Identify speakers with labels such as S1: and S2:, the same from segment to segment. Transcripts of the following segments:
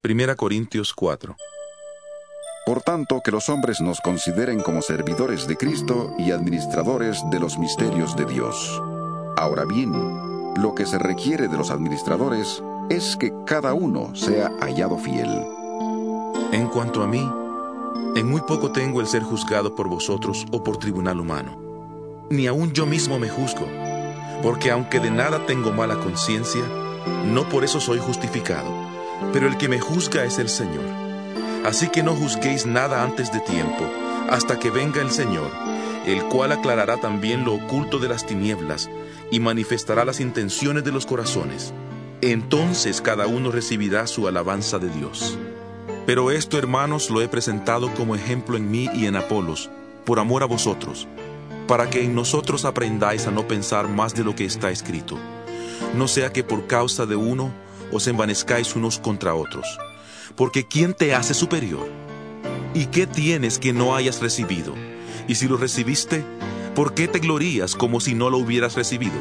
S1: 1 Corintios 4.
S2: Por tanto, que los hombres nos consideren como servidores de Cristo y administradores de los misterios de Dios. Ahora bien, lo que se requiere de los administradores es que cada uno sea hallado fiel.
S1: En cuanto a mí, en muy poco tengo el ser juzgado por vosotros o por tribunal humano. Ni aun yo mismo me juzgo, porque aunque de nada tengo mala conciencia, no por eso soy justificado, pero el que me juzga es el Señor. Así que no juzguéis nada antes de tiempo, hasta que venga el Señor, el cual aclarará también lo oculto de las tinieblas y manifestará las intenciones de los corazones. Entonces cada uno recibirá su alabanza de Dios. Pero esto, hermanos, lo he presentado como ejemplo en mí y en Apolos, por amor a vosotros, para que en nosotros aprendáis a no pensar más de lo que está escrito. No sea que por causa de uno os envanezcáis unos contra otros. Porque ¿quién te hace superior? ¿Y qué tienes que no hayas recibido? Y si lo recibiste, ¿por qué te glorías como si no lo hubieras recibido?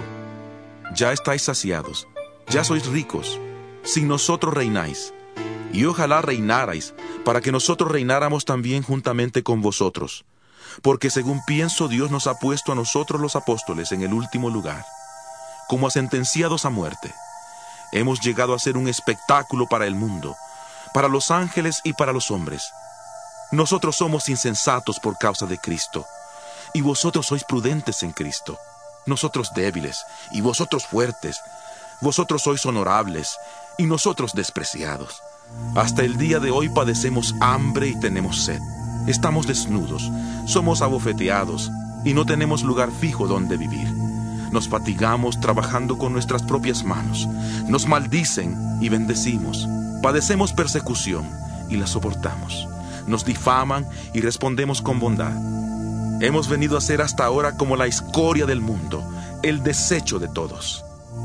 S1: Ya estáis saciados, ya sois ricos, sin nosotros reináis. Y ojalá reinarais, para que nosotros reináramos también juntamente con vosotros. Porque según pienso, Dios nos ha puesto a nosotros los apóstoles en el último lugar, como a sentenciados a muerte. Hemos llegado a ser un espectáculo para el mundo, para los ángeles y para los hombres. Nosotros somos insensatos por causa de Cristo, y vosotros sois prudentes en Cristo. Nosotros débiles, y vosotros fuertes. Vosotros sois honorables, y nosotros despreciados. Hasta el día de hoy padecemos hambre y tenemos sed. Estamos desnudos, somos abofeteados, y no tenemos lugar fijo donde vivir. Nos fatigamos trabajando con nuestras propias manos. Nos maldicen y bendecimos. Padecemos persecución y la soportamos. Nos difaman y respondemos con bondad. Hemos venido a ser hasta ahora como la escoria del mundo, el desecho de todos.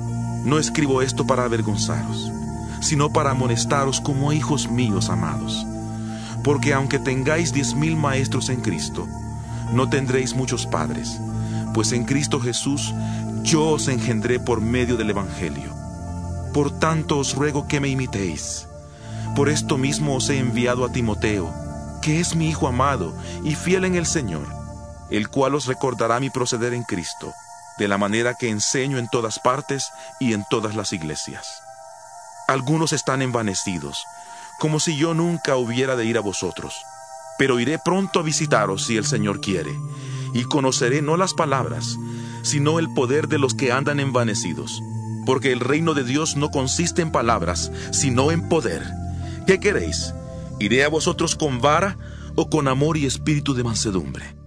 S1: No escribo esto para avergonzaros, sino para amonestaros como hijos míos amados. Porque aunque tengáis 10,000 maestros en Cristo, no tendréis muchos padres, pues en Cristo Jesús yo os engendré por medio del Evangelio. Por tanto os ruego que me imitéis. Por esto mismo os he enviado a Timoteo, que es mi hijo amado y fiel en el Señor, el cual os recordará mi proceder en Cristo, de la manera que enseño en todas partes y en todas las iglesias. Algunos están envanecidos, como si yo nunca hubiera de ir a vosotros. Pero iré pronto a visitaros si el Señor quiere, y conoceré no las palabras, sino el poder de los que andan envanecidos. Porque el reino de Dios no consiste en palabras, sino en poder. ¿Qué queréis? ¿Iré a vosotros con vara o con amor y espíritu de mansedumbre?